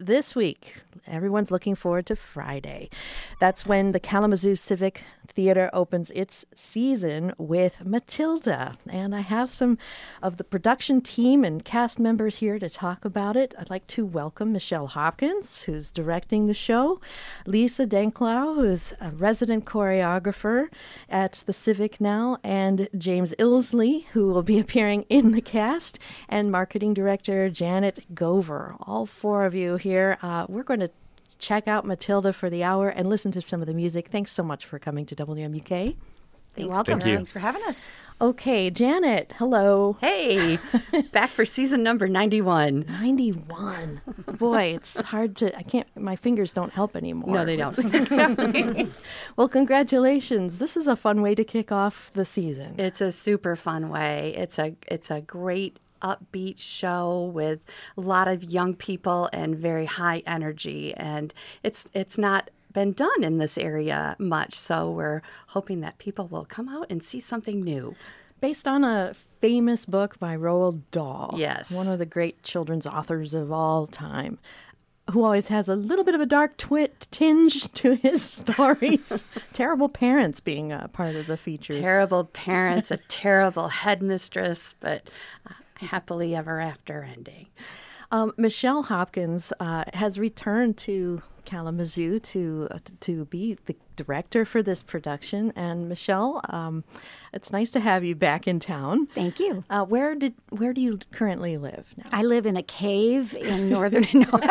this week, everyone's looking forward to Friday. That's when the Kalamazoo Civic Theater opens its season with Matilda. And I have some of the production team and cast members here to talk about it. I'd like to welcome Michelle Hopkins, who's directing the show, Lisa Denklau, who's a resident choreographer at the Civic now, and James Ilsley, who will be appearing in the cast, and marketing director Janet Gover. All four of you here. We're going to check out Matilda for the hour and listen to some of the music. Thanks so much for coming to WMUK. You're welcome. Thank you. Thanks for having us. Okay, Janet, hello. Hey, back for season number 91. 91. Boy, it's hard to, my fingers don't help anymore. No, they don't. Well, congratulations. This is a fun way to kick off the season. It's a super fun way. It's a great upbeat show with a lot of young people and very high energy, and it's not been done in this area much, so we're hoping that people will come out and see something new. Based on a famous book by Roald Dahl. Yes. One of the great children's authors of all time, who always has a little bit of a dark tinge to his stories. Terrible parents being a part of the features. Terrible parents, a terrible headmistress, but happily ever after ending. Michelle Hopkins has returned to Kalamazoo to be the director for this production. And Michelle, it's nice to have you back in town. Thank you. Where do you currently live now? I live in a cave in northern.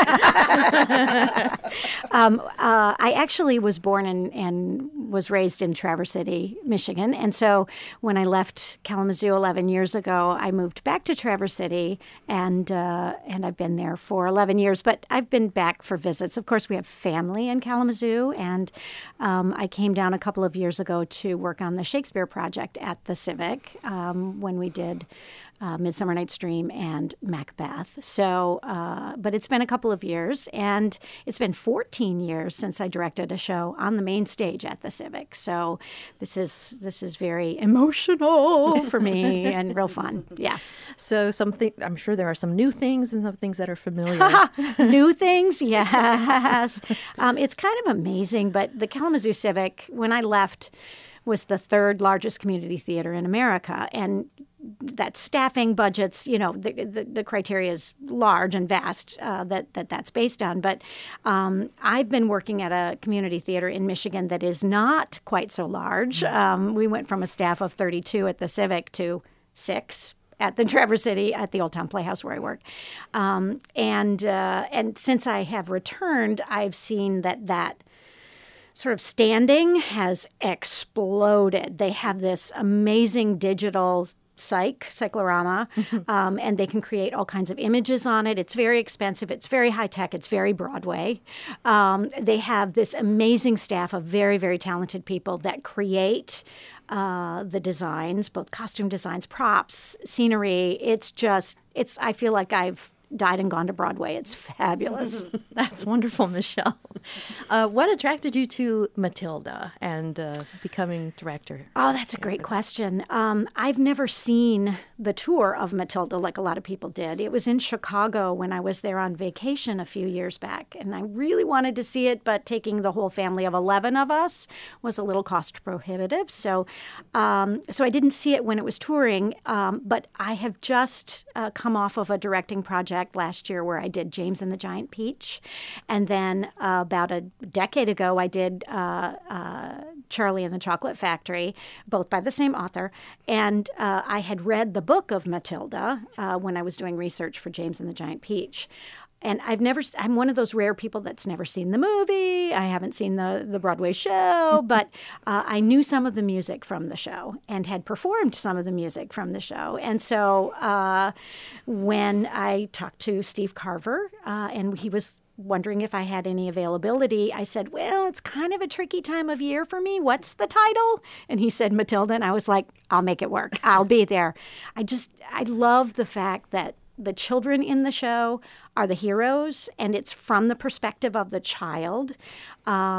I actually was born and was raised in Traverse City, Michigan. And so when I left Kalamazoo 11 years ago, I moved back to Traverse City, and I've been there for 11 years. But I've been back for visits. Of course, we have family in Kalamazoo, and I came down a couple of years ago to work on the Shakespeare project at the Civic when we did Midsummer Night's Dream and Macbeth. So, but it's been a couple of years, and it's been 14 years since I directed a show on the main stage at the Civic. So this is very emotional for me and real fun. Yeah. So I'm sure there are some new things and some things that are familiar. New things, yes. It's kind of amazing, but the Kalamazoo Civic, when I left, was the third largest community theater in America, and that staffing budgets, the criteria is large and vast that's based on. But I've been working at a community theater in Michigan that is not quite so large. We went from a staff of 32 at the Civic to 6 at the Traverse City at the Old Town Playhouse where I work. And since I have returned, I've seen that sort of standing has exploded. They have this amazing digital cyclorama, and they can create all kinds of images on it. It's very expensive. It's very high tech. It's very Broadway. They have this amazing staff of very, very talented people that create the designs, both costume designs, props, scenery. I feel like I've died and gone to Broadway. It's fabulous. That's wonderful, Michelle. What attracted you to Matilda and becoming director? Oh, that's a great question. I've never seen the tour of Matilda like a lot of people did. It was in Chicago when I was there on vacation a few years back, and I really wanted to see it, but taking the whole family of 11 of us was a little cost prohibitive. So I didn't see it when it was touring, but I have just come off of a directing project last year where I did James and the Giant Peach. And then about a decade ago, I did Charlie and the Chocolate Factory, both by the same author. And I had read the book of Matilda when I was doing research for James and the Giant Peach. And I'm one of those rare people that's never seen the movie. I haven't seen the Broadway show, but I knew some of the music from the show and had performed some of the music from the show. And so when I talked to Steve Carver, and he was wondering if I had any availability, I said, well, it's kind of a tricky time of year for me. What's the title? And he said, Matilda. And I was like, I'll make it work. I'll be there. I love the fact that the children in the show are the heroes, and it's from the perspective of the child.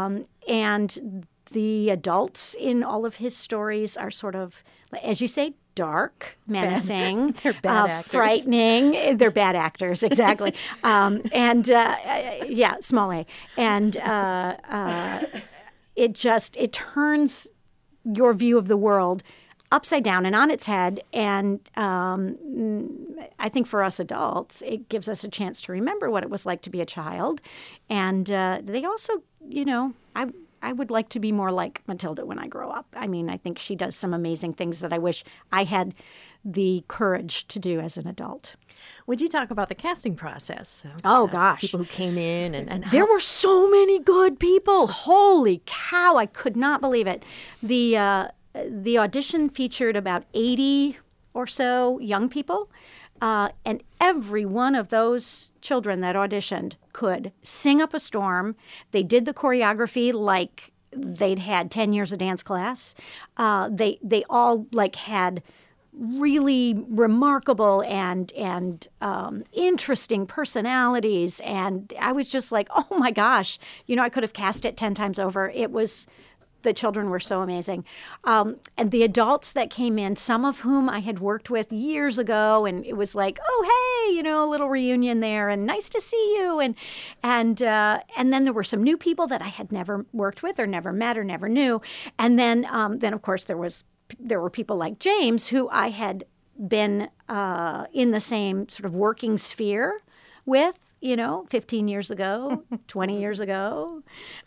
And the adults in all of his stories are sort of, as you say, dark, menacing, They're bad actors. frightening. They're bad actors, exactly. Yeah, small A. And it turns your view of the world upside down and on its head. And I think for us adults, it gives us a chance to remember what it was like to be a child. And they also, I would like to be more like Matilda when I grow up. I mean, I think she does some amazing things that I wish I had the courage to do as an adult. Would you talk about the casting process? Oh, gosh. People who came in and There were so many good people. Holy cow, I could not believe it. The audition featured about 80 or so young people, and every one of those children that auditioned could sing up a storm. They did the choreography like they'd had 10 years of dance class. They all had really remarkable and interesting personalities, and I was just like, oh my gosh, I could have cast it 10 times over. The children were so amazing. And the adults that came in, some of whom I had worked with years ago, and it was like, oh, hey, a little reunion there, and nice to see you. And then there were some new people that I had never worked with or never met or never knew. And then of course, there were people like James, who I had been in the same sort of working sphere with, 15 years ago, 20 years ago,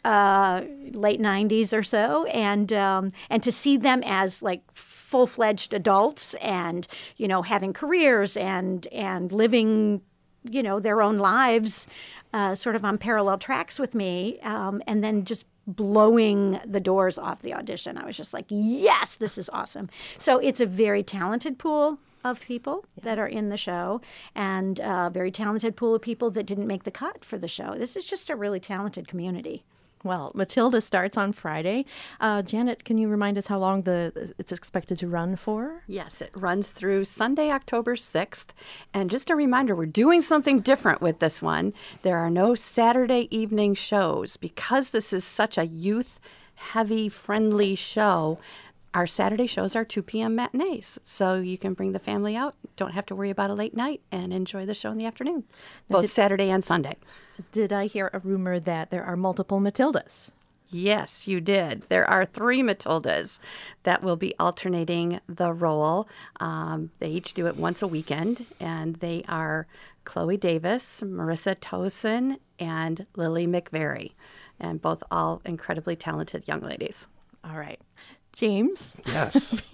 late 90s or so. And to see them as full-fledged adults and, having careers and living, their own lives sort of on parallel tracks with me, and then just blowing the doors off the audition. I was just like, yes, this is awesome. So it's a very talented pool of people that are in the show, and a very talented pool of people that didn't make the cut for the show. This is just a really talented community. Well, Matilda starts on Friday. Janet, can you remind us how long it's expected to run for? Yes, it runs through Sunday, October 6th. And just a reminder, we're doing something different with this one. There are no Saturday evening shows. Because this is such a youth-heavy, friendly show, our Saturday shows are 2 p.m. matinees. So you can bring the family out, don't have to worry about a late night, and enjoy the show in the afternoon, both Saturday and Sunday. Did I hear a rumor that there are multiple Matildas? Yes, you did. There are 3 Matildas that will be alternating the role. They each do it once a weekend, and they are Chloe Davis, Marissa Tosin, and Lily McVeary, and both all incredibly talented young ladies. All right. James? Yes.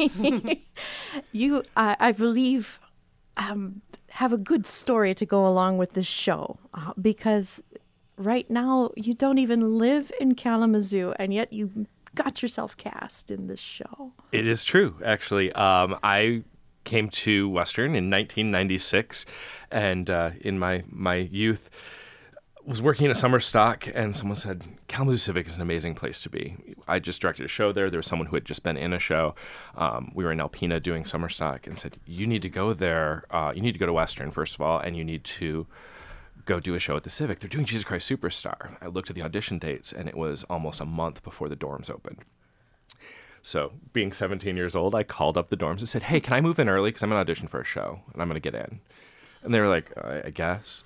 You, I believe, have a good story to go along with this show because right now you don't even live in Kalamazoo, and yet you got yourself cast in this show. It is true, actually. I came to Western in 1996, and in my youth, was working in a summer stock, and someone said, Kalamazoo Civic is an amazing place to be. I just directed a show there. There was someone who had just been in a show. We were in Alpena doing summer stock, and said, you need to go there. You need to go to Western, first of all, and you need to go do a show at the Civic. They're doing Jesus Christ Superstar. I looked at the audition dates, and it was almost a month before the dorms opened. So being 17 years old, I called up the dorms and said, hey, can I move in early? Because I'm going to audition for a show, and I'm going to get in. And they were like, I guess.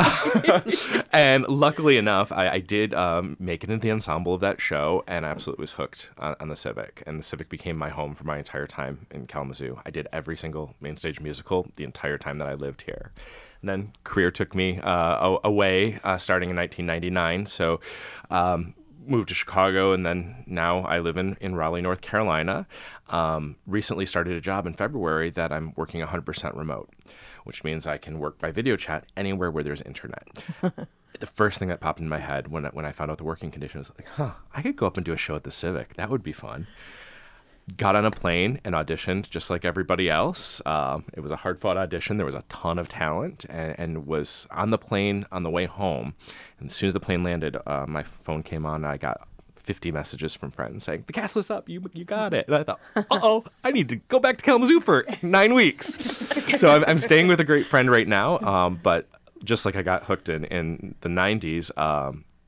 And luckily enough, I did make it into the ensemble of that show, and I absolutely was hooked on the Civic. And the Civic became my home for my entire time in Kalamazoo. I did every single main stage musical the entire time that I lived here. And then career took me away starting in 1999. So moved to Chicago, and then now I live in Raleigh, North Carolina. Recently started a job in February that I'm working 100% remote, which means I can work by video chat anywhere where there's internet. The first thing that popped in my head when I found out the working conditions was like, I could go up and do a show at the Civic. That would be fun. Got on a plane and auditioned just like everybody else. It was a hard-fought audition. There was a ton of talent, and was on the plane on the way home. And as soon as the plane landed, my phone came on, and I got 50 messages from friends saying, the cast list up, you got it. And I thought, I need to go back to Kalamazoo for 9 weeks. So I'm staying with a great friend right now. But just like I got hooked in the 90s,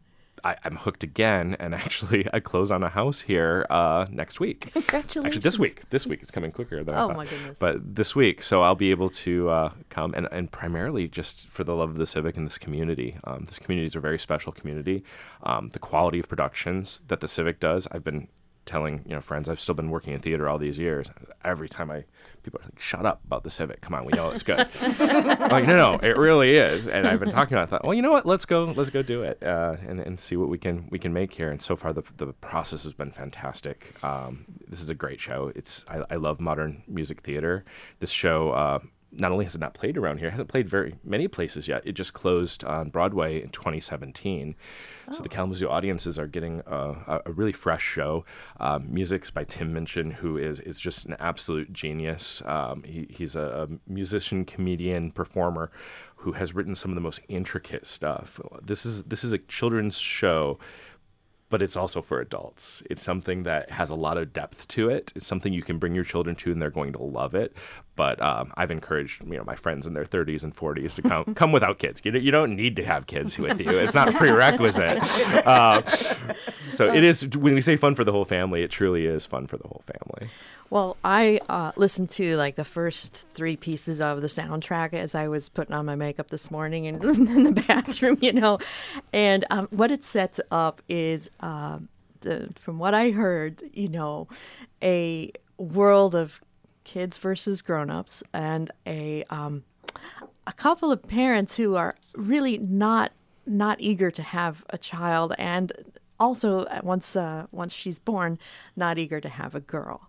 I'm hooked again, and actually I close on a house here next week. Congratulations. Actually, this week. This week. It's coming quicker than I thought. My goodness. But this week, so I'll be able to come, and primarily just for the love of the Civic and this community. This community is a very special community. The quality of productions that the Civic does, I've been telling friends, I've still been working in theater all these years. Every time people are like, shut up about the Civic. Come on, we know it's good. I'm like, no, it really is. And I've been talking about it. I thought, well, you know what? Let's go do it and see what we can make here. And so far, the process has been fantastic. This is a great show. I love modern music theater. This show. Not only has it not played around here, it hasn't played very many places yet. It just closed on Broadway in 2017. So the Kalamazoo audiences are getting a really fresh show. Music's by Tim Minchin, who is just an absolute genius. He's a musician, comedian, performer who has written some of the most intricate stuff. This is a children's show, but it's also for adults. It's something that has a lot of depth to it. It's something you can bring your children to, and they're going to love it. But I've encouraged my friends in their 30s and 40s to come without kids. You don't need to have kids with you. It's not a prerequisite. So it is. When we say fun for the whole family, it truly is fun for the whole family. Well, I listened to like the first 3 pieces of the soundtrack as I was putting on my makeup this morning and in the bathroom, and what it sets up is, from what I heard, a world of kids versus grown-ups, and a couple of parents who are really not eager to have a child, and also once she's born, not eager to have a girl.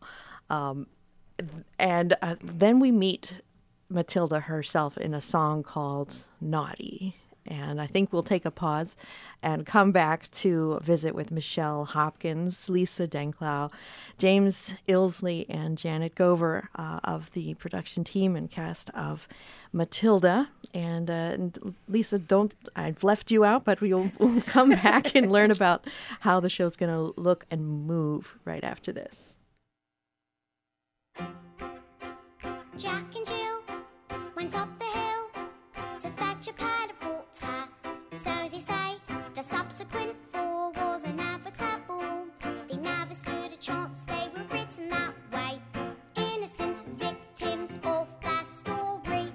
And then we meet Matilda herself in a song called Naughty. And I think we'll take a pause and come back to visit with Michelle Hopkins, Lisa Denklau, James Ilsley, and Janet Gover of the production team and cast of Matilda. And Lisa, I've left you out, but we'll come back and learn about how the show's going to look and move right after this. Jack and Jill went up the hill to fetch a pail of water. So they say the subsequent fall was inevitable. They never stood a chance, they were written that way. Innocent victims of their story.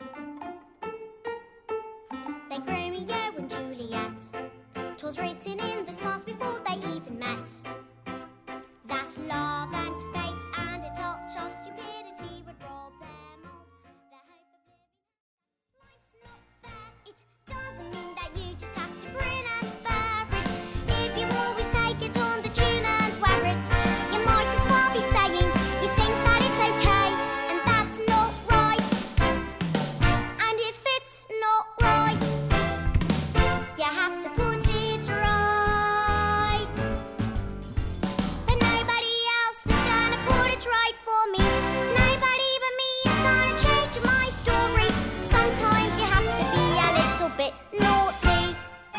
Like Romeo and Juliet, 'twas written in the stars before they even met. That love and fate and a touch of stupidity would rob them of their hope of living. Life's not fair, it doesn't mean that you just have to grin and bear it. If you always take it on the tune and wear it, you might as well be saying you think that it's okay, and that's not right. And if it's not right, you have to put it right. But nobody else is gonna put it right for me. Nobody but me is gonna change my story. Sometimes you have to be a little bit naughty.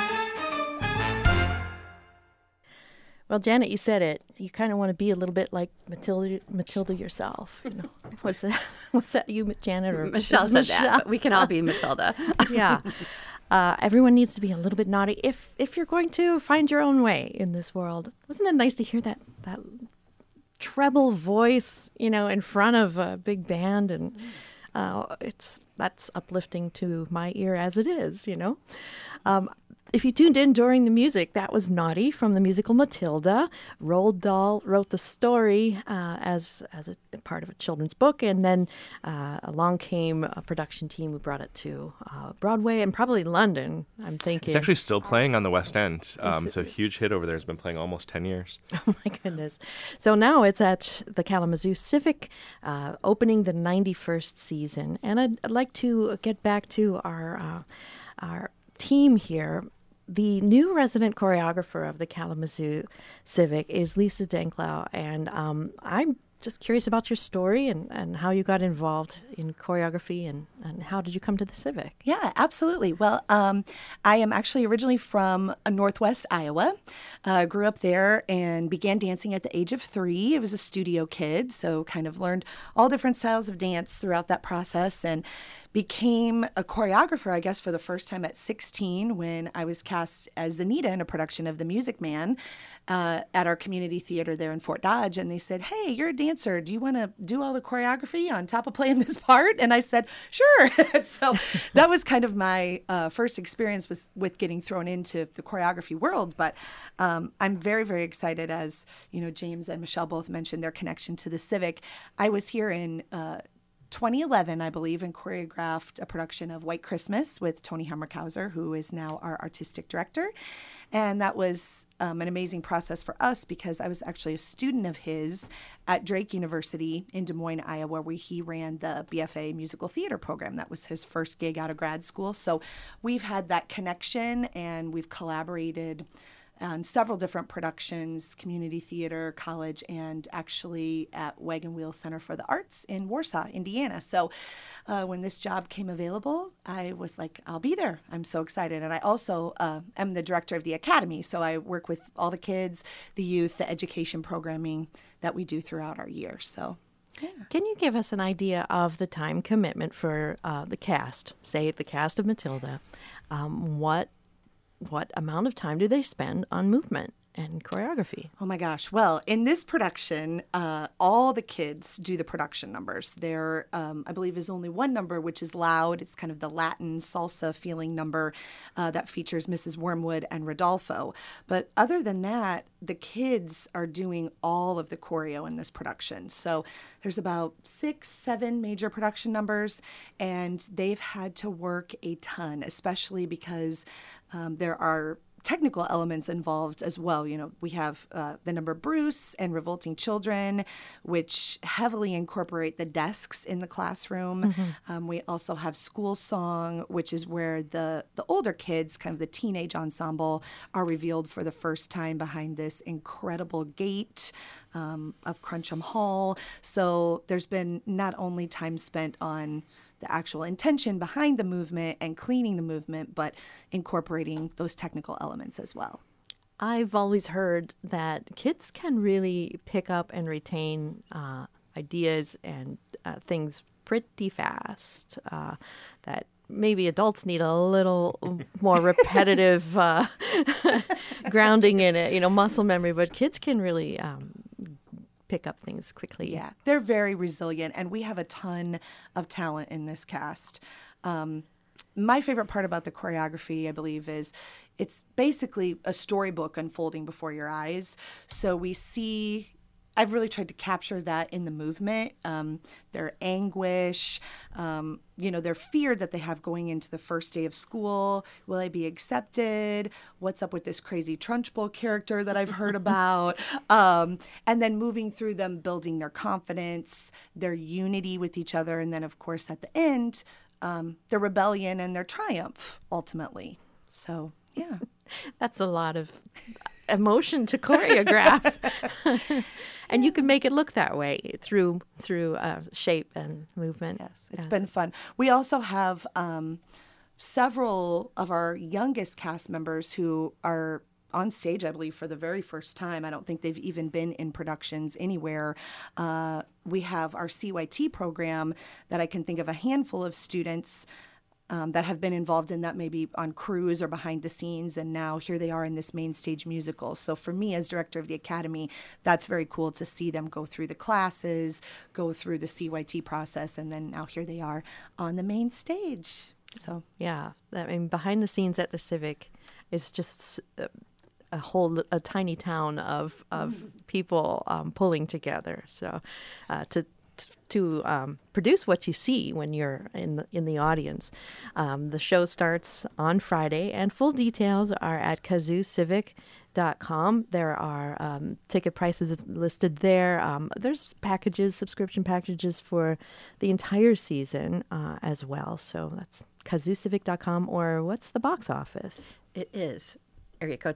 Well, Janet, you said it. You kind of want to be a little bit like Matilda yourself. Was that you, Janet, or Michelle said that, but we can all be Matilda. Yeah. Everyone needs to be a little bit naughty if you're going to find your own way in this world. Wasn't it nice to hear that treble voice, in front of a big band, and that's uplifting to my ear as it is, If you tuned in during the music, that was Naughty from the musical Matilda. Roald Dahl wrote the story as a part of a children's book, and then along came a production team who brought it to Broadway and probably London, I'm thinking. It's actually still playing on the West End. It's a huge hit over there. It's been playing almost 10 years. Oh, my goodness. So now it's at the Kalamazoo Civic, opening the 91st season. And I'd like to get back to our team here. The new resident choreographer of the Kalamazoo Civic is Lisa Denklau, and I'm just curious about your story and how you got involved in choreography and how did you come to the Civic? Yeah, absolutely. Well, I am actually originally from Northwest Iowa. Grew up there and began dancing at the age of 3. I was a studio kid, so kind of learned all different styles of dance throughout that process, and became a choreographer, I guess, for the first time at 16 when I was cast as Zanita in a production of The Music Man at our community theater there in Fort Dodge. And they said, hey, you're a dancer. Do you want to do all the choreography on top of playing this part? And I said, sure. So that was kind of my first experience with getting thrown into the choreography world. But I'm very, very excited, as James and Michelle both mentioned their connection to the Civic. I was here in 2011, I believe, and choreographed a production of White Christmas with Tony Hammerkhauser, who is now our artistic director. And that was an amazing process for us because I was actually a student of his at Drake University in Des Moines, Iowa, where he ran the BFA musical theater program. That was his first gig out of grad school. So we've had that connection, and we've collaborated on several different productions, community theater, college, and actually at Wagon Wheel Center for the Arts in Warsaw, Indiana. So when this job came available, I was like, I'll be there. I'm so excited. And I also am the director of the academy. So I work with all the kids, the youth, the education programming that we do throughout our year. So yeah. Can you give us an idea of the time commitment for the cast, say the cast of Matilda? What amount of time do they spend on movement and choreography? Oh my gosh. Well, in this production, all the kids do the production numbers. There, I believe, is only one number, which is Loud. It's kind of the Latin salsa feeling number that features Mrs. Wormwood and Rodolfo. But other than that, the kids are doing all of the choreo in this production. So there's about 6, 7 major production numbers, and they've had to work a ton, especially because there are technical elements involved as well. We have the number Bruce and Revolting Children, which heavily incorporate the desks in the classroom. Mm-hmm. We also have School Song, which is where the older kids, kind of the teenage ensemble, are revealed for the first time behind this incredible gate of Cruncham Hall. So there's been not only time spent on the actual intention behind the movement and cleaning the movement, but incorporating those technical elements as well. I've always heard that kids can really pick up and retain ideas and things pretty fast, that maybe adults need a little more repetitive grounding in it, muscle memory, but kids can really pick up things quickly. Yeah, they're very resilient, and we have a ton of talent in this cast. My favorite part about the choreography, I believe, is it's basically a storybook unfolding before your eyes. So we see, I've really tried to capture that in the movement, their anguish, their fear that they have going into the first day of school. Will I be accepted? What's up with this crazy Trunchbull character that I've heard about? And then moving through them, building their confidence, their unity with each other. And then, of course, at the end, their rebellion and their triumph, ultimately. So, yeah. That's a lot of emotion to choreograph. And you can make it look that way through shape and movement. Yes, it's been fun. We also have several of our youngest cast members who are on stage, I believe, for the very first time. I don't think they've even been in productions anywhere. We have our CYT program that I can think of a handful of students that have been involved in that, maybe on crews or behind the scenes, and now here they are in this main stage musical. So for me, as director of the academy, that's very cool to see them go through the classes, go through the CYT process, and then now here they are on the main stage. So yeah, behind the scenes at the Civic is just a tiny town of people pulling together. So to produce what you see when you're in the audience. The show starts on Friday, and full details are at KazooCivic.com. There are ticket prices listed there. There's subscription packages for the entire season as well. So that's KazooCivic.com, or what's the box office? It is area code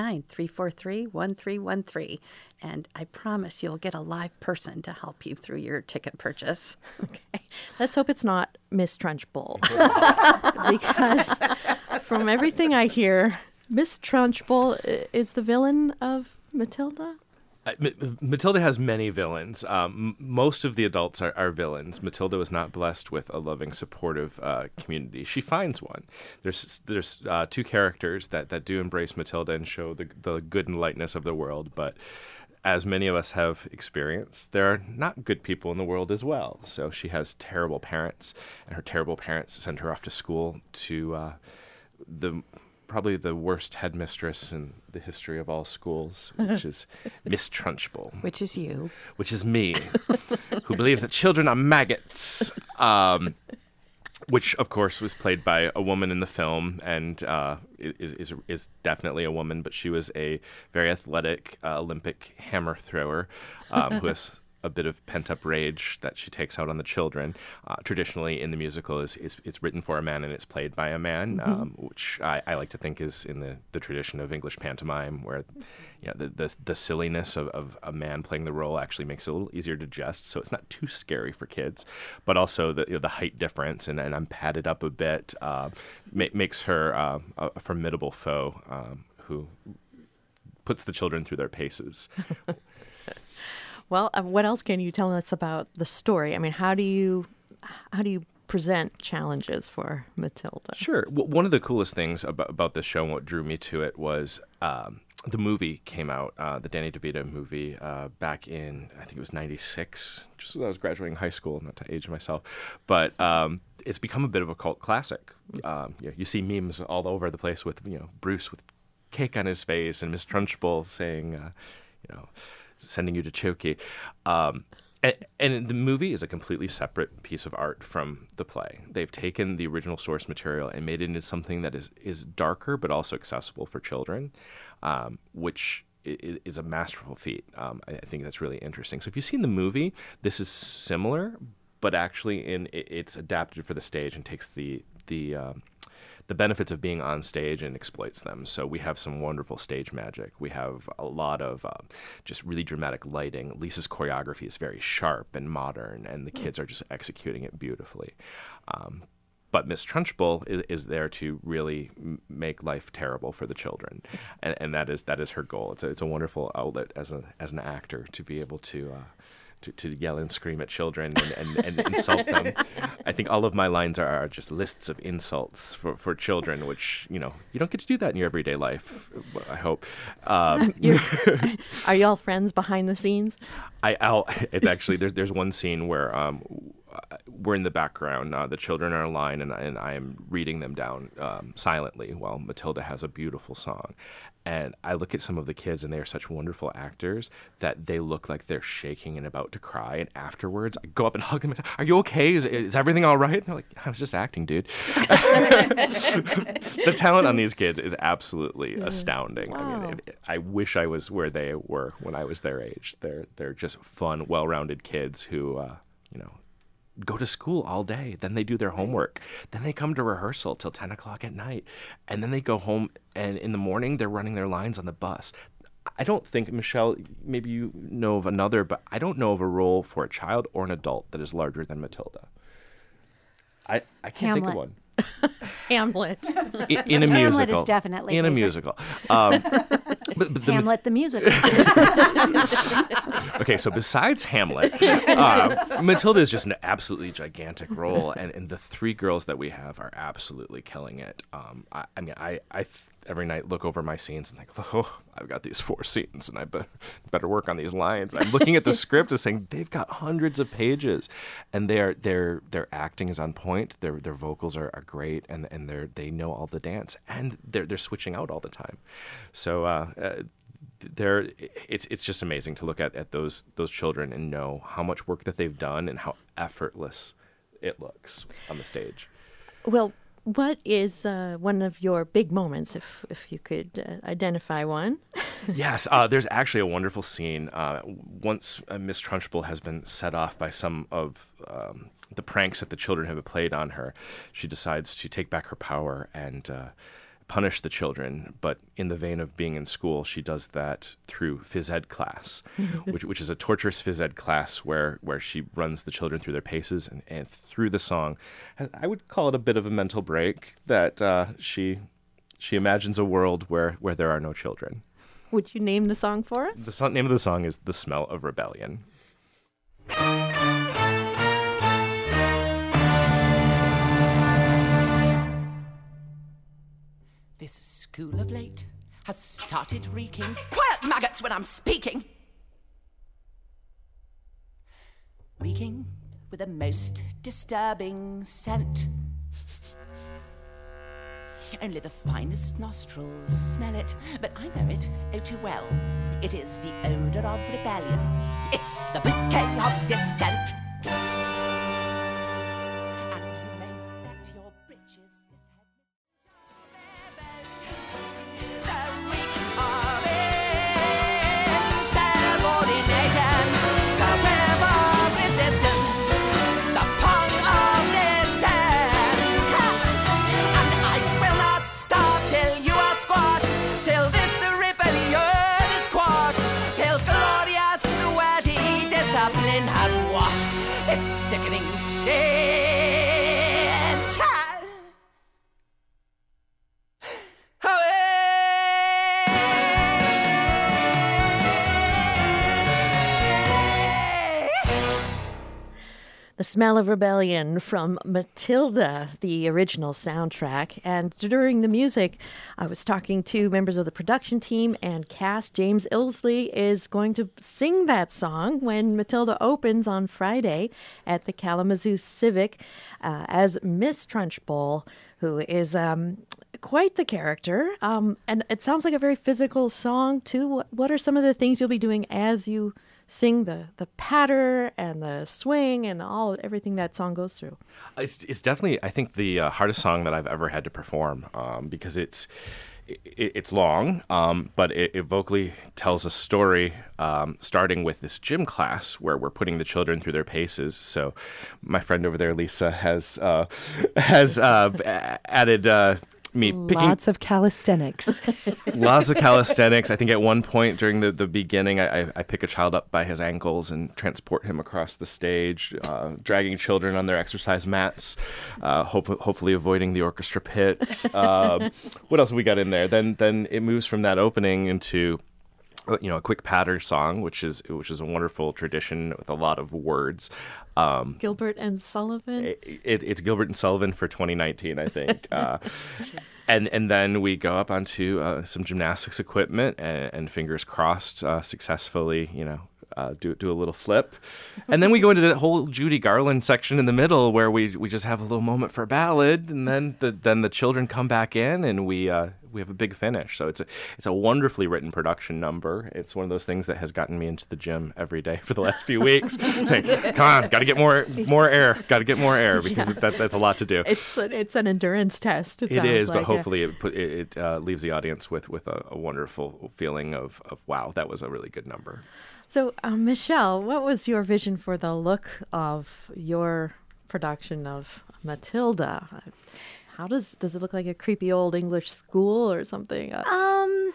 269-343-1313. And I promise you'll get a live person to help you through your ticket purchase. Okay. Let's hope it's not Miss Trunchbull. Because from everything I hear, Miss Trunchbull is the villain of Matilda? Matilda has many villains. Most of the adults are villains. Matilda was not blessed with a loving, supportive community. She finds one. There's two characters that do embrace Matilda and show the good and lightness of the world, but as many of us have experienced, there are not good people in the world as well. So she has terrible parents, and her terrible parents send her off to school to probably the worst headmistress in the history of all schools, which is Miss Trunchbull. Which is you. Which is me, who believes that children are maggots. Which, of course, was played by a woman in the film, and is definitely a woman, but she was a very athletic Olympic hammer thrower who has a bit of pent-up rage that she takes out on the children. Traditionally, in the musical, it's written for a man and it's played by a man, which I like to think is in the tradition of English pantomime, where the silliness of a man playing the role actually makes it a little easier to digest, so it's not too scary for kids. But also the height difference, and I'm padded up a bit, makes her a formidable foe who puts the children through their paces. Well, what else can you tell us about the story? I mean, how do you present challenges for Matilda? Sure. One of the coolest things about this show and what drew me to it was the movie came out, the Danny DeVito movie, back in, I think it was 96, just as I was graduating high school, not to age myself. But it's become a bit of a cult classic. You see memes all over the place with Bruce with cake on his face and Miss Trunchbull saying, sending you to Chokey. And the movie is a completely separate piece of art from the play. They've taken the original source material and made it into something that is darker but also accessible for children, which is a masterful feat. I think that's really interesting. So if you've seen the movie, this is similar, but actually it's adapted for the stage and takes the benefits of being on stage and exploits them. So we have some wonderful stage magic. We have a lot of just really dramatic lighting. Lisa's choreography is very sharp and modern, and the kids are just executing it beautifully. But Miss Trunchbull is there to really make life terrible for the children, and that is her goal. It's a wonderful outlet as an actor to be able to yell and scream at children and insult them. I think all of my lines are just lists of insults for children, which, you don't get to do that in your everyday life, I hope. Are y'all friends behind the scenes? It's actually, there's one scene where we're in the background. The children are in line, and I am reading them down silently while Matilda has a beautiful song. And I look at some of the kids, and they are such wonderful actors that they look like they're shaking and about to cry. And afterwards, I go up and hug them. Are you okay? Is everything all right? And they're like, I was just acting, dude. The talent on these kids is absolutely astounding. Wow. I mean, I wish I was where they were when I was their age. They're just fun, well-rounded kids who, go to school all day. Then they do their homework. Then they come to rehearsal till 10 o'clock at night. And then they go home, and in the morning, they're running their lines on the bus. I don't think, Michelle, maybe you know of another, but I don't know of a role for a child or an adult that is larger than Matilda. I can't think of one. Hamlet. In a musical. Hamlet is definitely in a bigger. musical. But Hamlet the musical. Okay, so besides Hamlet, Matilda is just an absolutely gigantic role, and the three girls that we have are absolutely killing it. I every night look over my scenes and think, oh, I've got these 4 scenes, and I better work on these lines. I'm looking at the script and saying they've got hundreds of pages, and their acting is on point. Their vocals are great, and they know all the dance, and they're switching out all the time. So it's just amazing to look at those children and know how much work that they've done and how effortless it looks on the stage. Well, what is one of your big moments, if you could identify one? Yes, there's actually a wonderful scene. Once Miss Trunchbull has been set off by some of the pranks that the children have played on her, she decides to take back her power and punish the children. But in the vein of being in school, she does that through phys ed class, which is a torturous phys ed class where she runs the children through their paces, and through the song, I would call it a bit of a mental break that she imagines a world where there are no children. Would you name the song for us? The name of the song is The Smell of Rebellion. This school of late has started reeking. Quiet, maggots, when I'm speaking! Reeking with a most disturbing scent. Only the finest nostrils smell it, but I know it oh too well. It is the odor of rebellion. It's the bouquet of dissent. And you may bet your britches this the reek of insubordination, the whiff of resistance, the pung of dissent. And I will not stop till you are squashed, till this rebellion is quashed, till glorious, sweaty discipline has washed this sickening stench. The Smell of Rebellion from Matilda, the original soundtrack. And during the music, I was talking to members of the production team and cast. James Ilsley is going to sing that song when Matilda opens on Friday at the Kalamazoo Civic as Miss Trunchbull, who is quite the character. And it sounds like a very physical song, too. What are some of the things you'll be doing as you sing the patter and the swing and everything that song goes through? It's definitely, I think, the hardest song that I've ever had to perform because it's long, but it vocally tells a story, starting with this gym class where we're putting the children through their paces. So my friend over there, Lisa, has added me picking Lots of calisthenics. lots of calisthenics. I think at one point during the beginning, I pick a child up by his ankles and transport him across the stage, dragging children on their exercise mats, hopefully avoiding the orchestra pits. What else have we got in there? Then it moves from that opening into a quick patter song, which is a wonderful tradition with a lot of words. Gilbert and Sullivan? It's Gilbert and Sullivan for 2019, I think. And then we go up onto some gymnastics equipment and fingers crossed, successfully, do a little flip. And then we go into the whole Judy Garland section in the middle where we just have a little moment for a ballad, and then the children come back in and we have a big finish. So it's a wonderfully written production number. It's one of those things that has gotten me into the gym every day for the last few weeks, saying, "Come on, got to get more air, because that's a lot to do." It's an endurance test. It is, but hopefully it leaves the audience with a wonderful feeling of wow, that was a really good number. So, Michelle, what was your vision for the look of your production of Matilda? How does it look like a creepy old English school or something? Not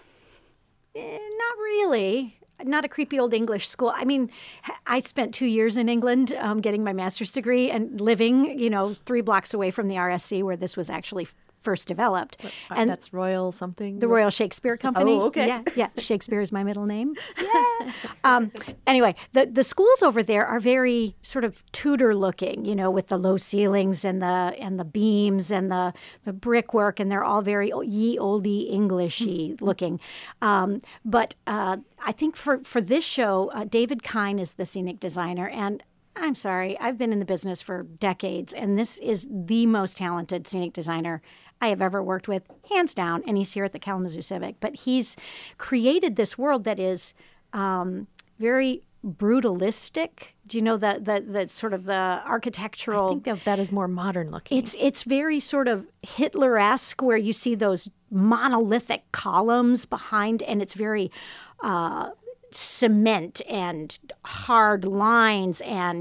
really. Not a creepy old English school. I mean, I spent 2 years in England getting my master's degree and living, 3 blocks away from the RSC where this was actually first developed. And that's Royal something? The Royal Shakespeare Company. Oh, okay. Yeah. Shakespeare is my middle name. Yeah. Anyway, the schools over there are very sort of Tudor looking, with the low ceilings and the beams and the brickwork, and they're all very ye olde Englishy looking. But I think for this show, David Kine is the scenic designer, and I'm sorry, I've been in the business for decades, and this is the most talented scenic designer I have ever worked with, hands down, and he's here at the Kalamazoo Civic. But he's created this world that is very brutalistic. Do you know that sort of the architectural? I think of that as more modern looking. It's very sort of Hitler-esque, where you see those monolithic columns behind, and it's very cement and hard lines and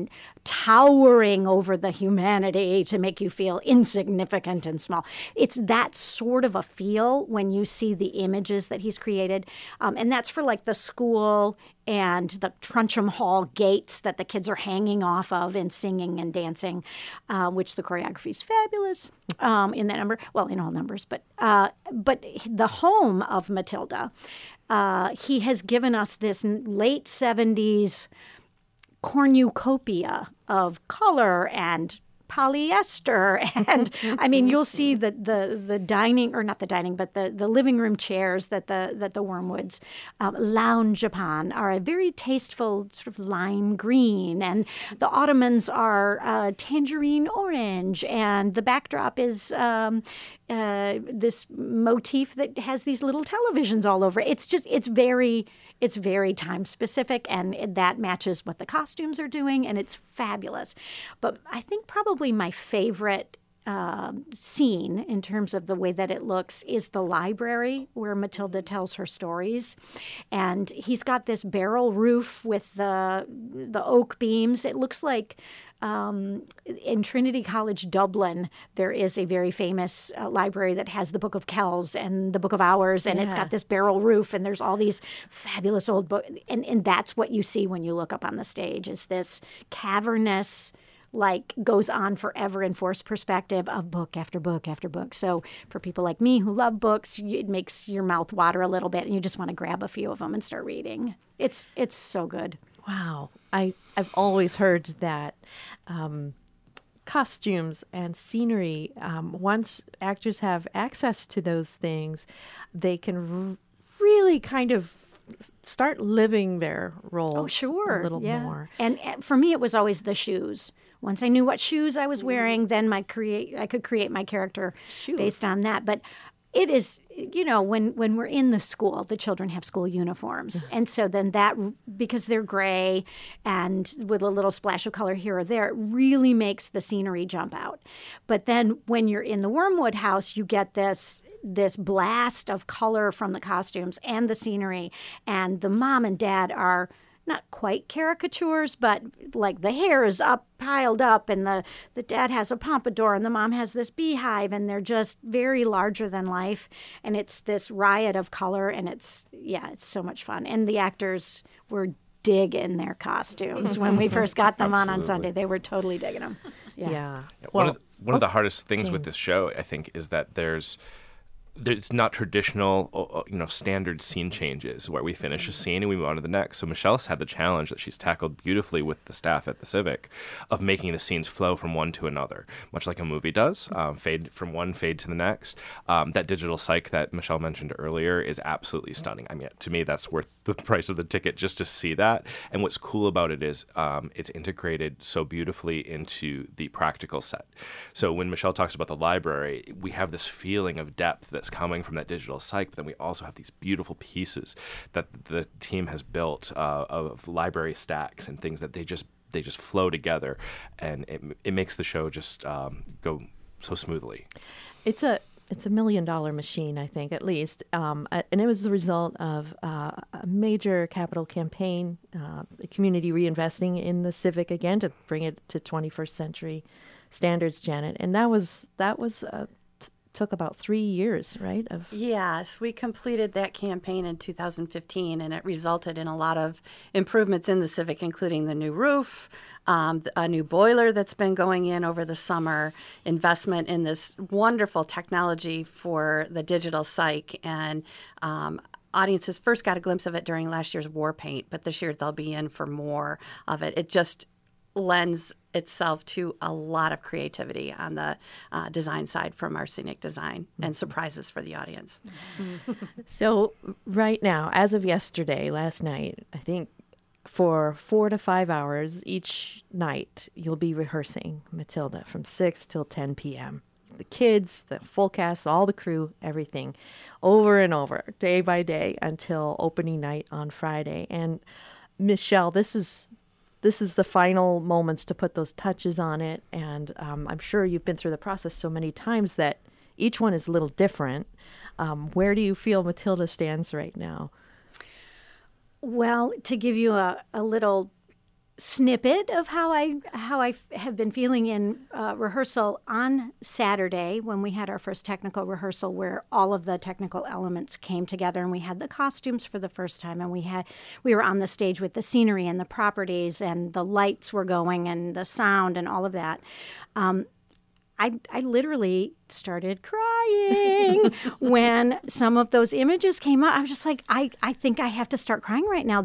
towering over the humanity to make you feel insignificant and small. It's that sort of a feel when you see the images that he's created. And that's for like the school and the Truncham Hall gates that the kids are hanging off of and singing and dancing, which the choreography is fabulous in that number. Well, in all numbers, but the home of Matilda, he has given us this late 70s cornucopia of color and polyester, and I mean, you'll see the dining, or not the dining, but the living room chairs that the Wormwoods lounge upon are a very tasteful sort of lime green, and the ottomans are tangerine orange, and the backdrop is this motif that has these little televisions all over. It's very time specific, and that matches what the costumes are doing, and it's fabulous. But I think probably my favorite scene in terms of the way that it looks is the library where Matilda tells her stories. And he's got this barrel roof with the oak beams. It looks like in Trinity College, Dublin, there is a very famous library that has the Book of Kells and the Book of Hours, and it's got this barrel roof, and there's all these fabulous old books. And that's what you see when you look up on the stage, is this cavernous, like, goes on forever in forced perspective of book after book after book. So for people like me who love books, it makes your mouth water a little bit, and you just want to grab a few of them and start reading. It's so good. Wow. I've always heard that costumes and scenery, once actors have access to those things, they can really kind of start living their roles a little more. And for me, it was always the shoes. Once I knew what shoes I was wearing, then I could create my character based on that. But it is, when we're in the school, the children have school uniforms. And so then that, because they're gray and with a little splash of color here or there, it really makes the scenery jump out. But then when you're in the Wormwood house, you get this blast of color from the costumes and the scenery. And the mom and dad are not quite caricatures, but like the hair is piled up, and the dad has a pompadour, and the mom has this beehive, and they're just very larger than life. And it's this riot of color, and it's so much fun. And the actors were digging their costumes when we first got them on Sunday. They were totally digging them. Yeah. One of the hardest things with this show, I think, is that there's not traditional, standard scene changes where we finish a scene and we move on to the next. So Michelle's had the challenge that she's tackled beautifully with the staff at the Civic of making the scenes flow from one to another, much like a movie does, fade from one fade to the next. That digital psych that Michelle mentioned earlier is absolutely stunning. I mean, to me, that's worth the price of the ticket just to see that. And what's cool about it is it's integrated so beautifully into the practical set. So when Michelle talks about the library, we have this feeling of depth that's coming from that digital psych, but then we also have these beautiful pieces that the team has built of library stacks and things that they just flow together, and it makes the show just go so smoothly. It's a $1 million machine, I think, at least. And it was the result of a major capital campaign, the community reinvesting in the Civic again to bring it to 21st century standards, Janet. And that was took about 3 years, right? Yes, we completed that campaign in 2015, and it resulted in a lot of improvements in the Civic, including the new roof, a new boiler that's been going in over the summer, investment in this wonderful technology for the digital psych, and audiences first got a glimpse of it during last year's War Paint, but this year they'll be in for more of it. It just lends itself to a lot of creativity on the design side from our scenic design and surprises for the audience. So right now, as of yesterday, last night, I think for 4 to 5 hours each night, you'll be rehearsing Matilda from 6 till 10 p.m. The kids, the full cast, all the crew, everything, over and over, day by day, until opening night on Friday. And Michelle, this is the final moments to put those touches on it. And I'm sure you've been through the process so many times that each one is a little different. Where do you feel Matilda stands right now? Well, to give you a little snippet of how I have been feeling in rehearsal on Saturday when we had our first technical rehearsal, where all of the technical elements came together, and we had the costumes for the first time, and we were on the stage with the scenery and the properties, and the lights were going, and the sound, and all of that. I literally started crying when some of those images came up. I was just like, I think I have to start crying right now.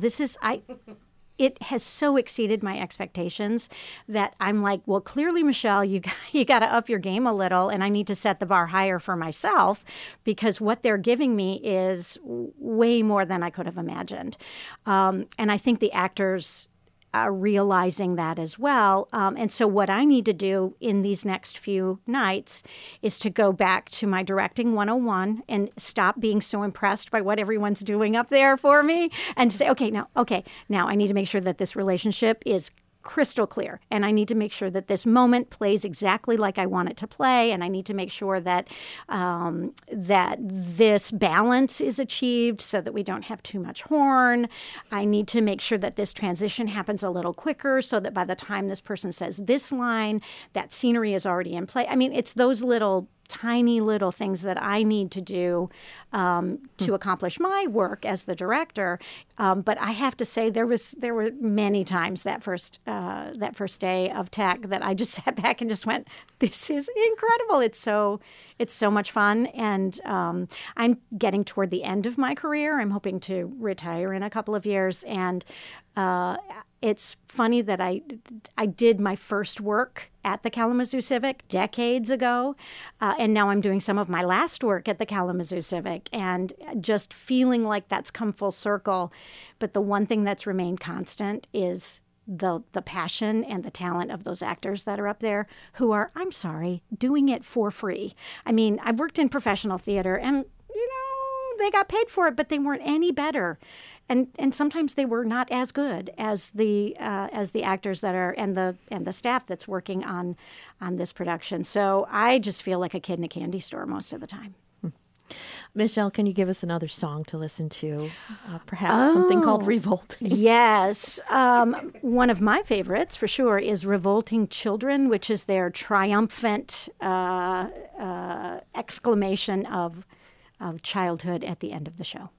It has so exceeded my expectations that I'm like, well, clearly, Michelle, you got to up your game a little, and I need to set the bar higher for myself, because what they're giving me is way more than I could have imagined. And I think the actors are realizing that as well. And so what I need to do in these next few nights is to go back to my directing 101 and stop being so impressed by what everyone's doing up there for me, and say, okay, now I need to make sure that this relationship is crystal clear, and I need to make sure that this moment plays exactly like I want it to play, and I need to make sure that that this balance is achieved so that we don't have too much horn. I need to make sure that this transition happens a little quicker so that by the time this person says this line, that scenery is already in play. I mean, it's those tiny little things that I need to do to accomplish my work as the director. But I have to say, there were many times that first day of tech that I just sat back and just went, "This is incredible! It's so much fun." And I'm getting toward the end of my career. I'm hoping to retire in a couple of years, and it's funny that I did my first work at the Kalamazoo Civic decades ago, and now I'm doing some of my last work at the Kalamazoo Civic, and just feeling like that's come full circle. But the one thing that's remained constant is the passion and the talent of those actors that are up there, who are, I'm sorry, doing it for free. I mean, I've worked in professional theater, and they got paid for it, but they weren't any better. And sometimes they were not as good as the actors that are and the staff that's working on this production. So I just feel like a kid in a candy store most of the time. Michelle, can you give us another song to listen to? Perhaps something called Revolting. Yes. One of my favorites, for sure, is Revolting Children, which is their triumphant exclamation of childhood at the end of the show.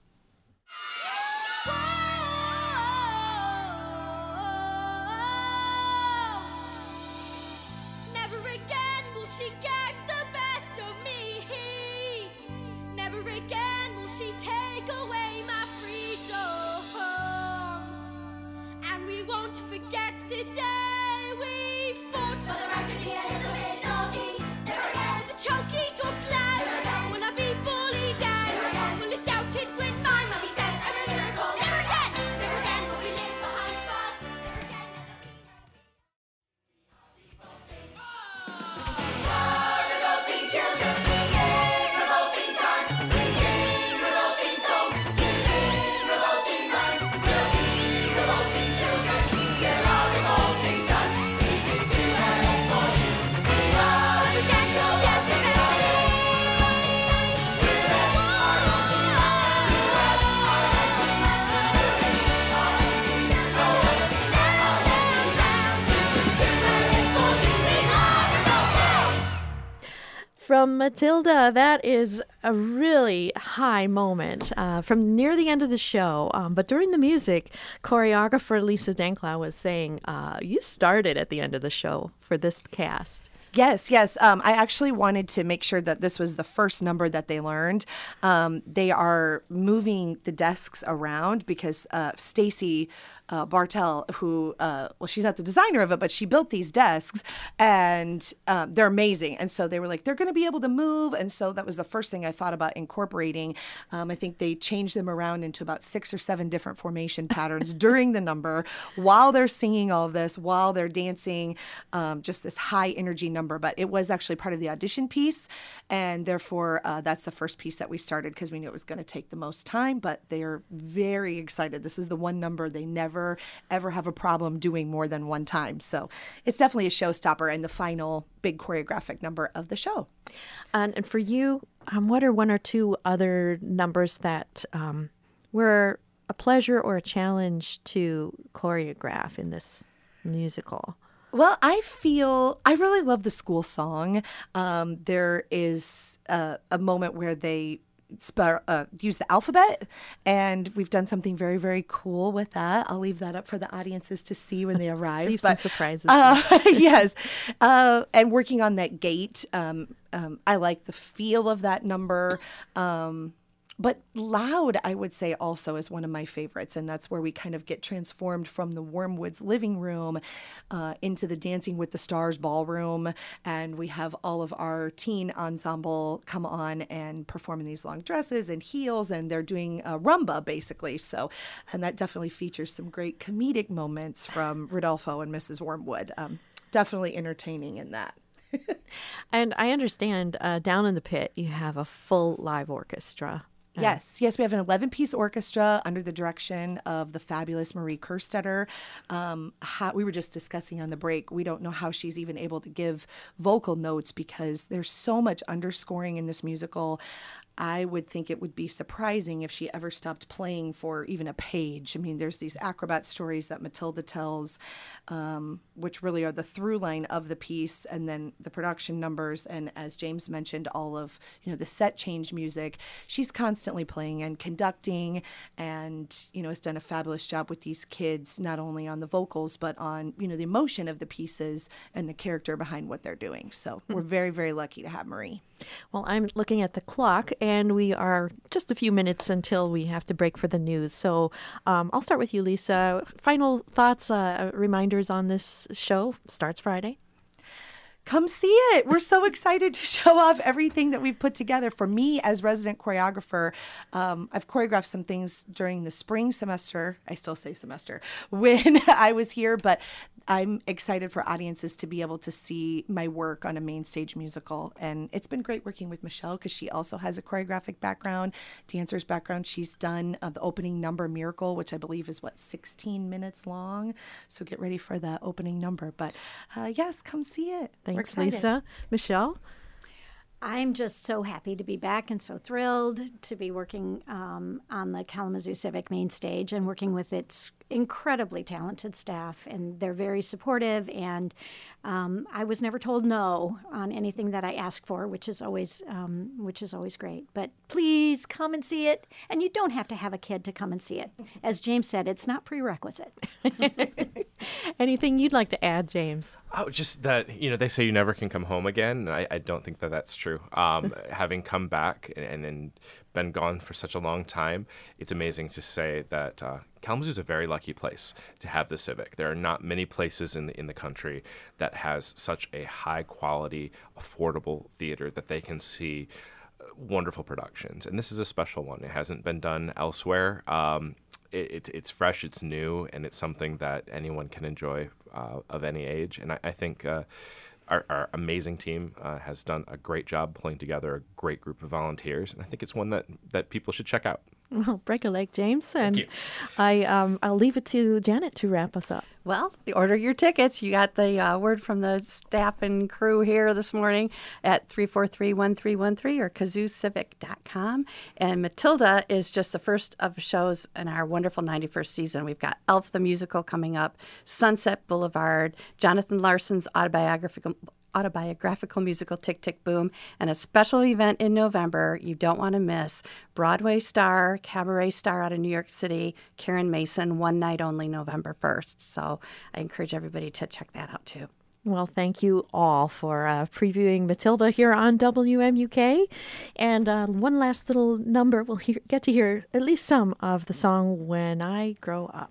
Never again will she get the best of me. Never again will she take away my freedom. And we won't forget the day we fought for the right to be a little bit naughty. Never again the choky door slam. Never again will I be bullied down. Never again will it doubt it when my mummy says I'm a miracle. Never again will we live behind bars. Never again will I be revolting children, we in revolting times. We sing revolting songs, using revolting rhymes. We'll be revolting children till our revolting's done. It is too late for you. We are against gentlemen. From Matilda, that is a really high moment from near the end of the show. But during the music, choreographer Lisa Danklau was saying, you started at the end of the show for this cast. Yes. I actually wanted to make sure that this was the first number that they learned. They are moving the desks around because Stacy Bartel, who, she's not the designer of it, but she built these desks, and they're amazing. And so they were like, they're going to be able to move. And so that was the first thing I thought about incorporating. I think they changed them around into about 6 or 7 different formation patterns during the number while they're singing all of this, while they're dancing, just this high energy number. But it was actually part of the audition piece. And therefore, that's the first piece that we started because we knew it was going to take the most time. But they are very excited. This is the one number they never ever have a problem doing more than one time. So it's definitely a showstopper and the final big choreographic number of the show. And for you, what are 1 or 2 other numbers that were a pleasure or a challenge to choreograph in this musical? Well, I really love the school song. There is a moment where they use the alphabet, and we've done something very, very cool with that. I'll leave that up for the audiences to see when they arrive. Leave some surprises. Yes. And working on that gate, I like the feel of that number. But Loud, I would say, also is one of my favorites, and that's where we kind of get transformed from the Wormwoods living room into the Dancing with the Stars ballroom, and we have all of our teen ensemble come on and perform in these long dresses and heels, and they're doing rumba, basically. So, and that definitely features some great comedic moments from Rodolfo and Mrs. Wormwood. Definitely entertaining in that. And I understand down in the pit, you have a full live orchestra. Yes, we have an 11-piece orchestra under the direction of the fabulous Marie Kerstetter. We were just discussing on the break, we don't know how she's even able to give vocal notes because there's so much underscoring in this musical. I would think it would be surprising if she ever stopped playing for even a page. I mean, there's these acrobat stories that Matilda tells, which really are the through line of the piece, and then the production numbers, and as James mentioned, all of the set change music. She's constantly playing and conducting, and has done a fabulous job with these kids, not only on the vocals but on the emotion of the pieces and the character behind what they're doing. So we're very, very lucky to have Marie. Well, I'm looking at the clock, and we are just a few minutes until we have to break for the news. So I'll start with you, Lisa. Final thoughts, reminders on this show. Starts Friday. Come see it. We're so excited to show off everything that we've put together. For me, as resident choreographer, I've choreographed some things during the spring semester. I still say semester when I was here, but I'm excited for audiences to be able to see my work on a main stage musical. And it's been great working with Michelle because she also has a choreographic background, dancer's background. She's done the opening number Miracle, which I believe is 16 minutes long. So get ready for that opening number. But yes, come see it. Thanks, Lisa. Michelle? I'm just so happy to be back and so thrilled to be working on the Kalamazoo Civic main stage and working with its incredibly talented staff, and they're very supportive, and I was never told no on anything that I asked for, which is always great. But please come and see it, and you don't have to have a kid to come and see it. As James said, it's not prerequisite. Anything you'd like to add, James? Oh, just that, they say you never can come home again. I don't think that that's true. Having come back and been gone for such a long time, it's amazing to say that Kalamazoo is a very lucky place to have the Civic. There are not many places in the country that has such a high quality, affordable theater that they can see wonderful productions. And this is a special one. It hasn't been done elsewhere. It's fresh, it's new, and it's something that anyone can enjoy of any age. And I think our amazing team has done a great job pulling together a great group of volunteers, and I think it's one that people should check out. Well, break a leg, James. Thank you. I'll leave it to Janet to wrap us up. Well, order your tickets. You got the word from the staff and crew here this morning at 343-1313 or kazoocivic.com. And Matilda is just the first of shows in our wonderful 91st season. We've got Elf the Musical coming up, Sunset Boulevard, Jonathan Larson's autobiographical musical Tick, Tick, Boom, and a special event in November you don't want to miss. Broadway star, cabaret star out of New York City, Karen Mason, one night only, November 1st. So I encourage everybody to check that out too. Well, thank you all for previewing Matilda here on WMUK. And one last little number, we'll get to hear at least some of the song When I Grow Up.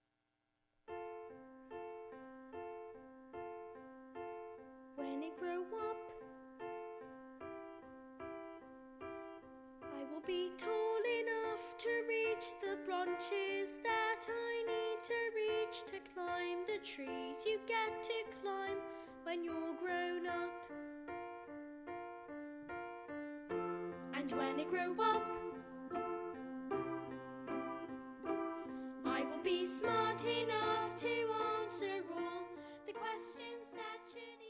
Be tall enough to reach the branches that I need to reach to climb the trees you get to climb when you're grown up. And when I grow up, I will be smart enough to answer all the questions that you need.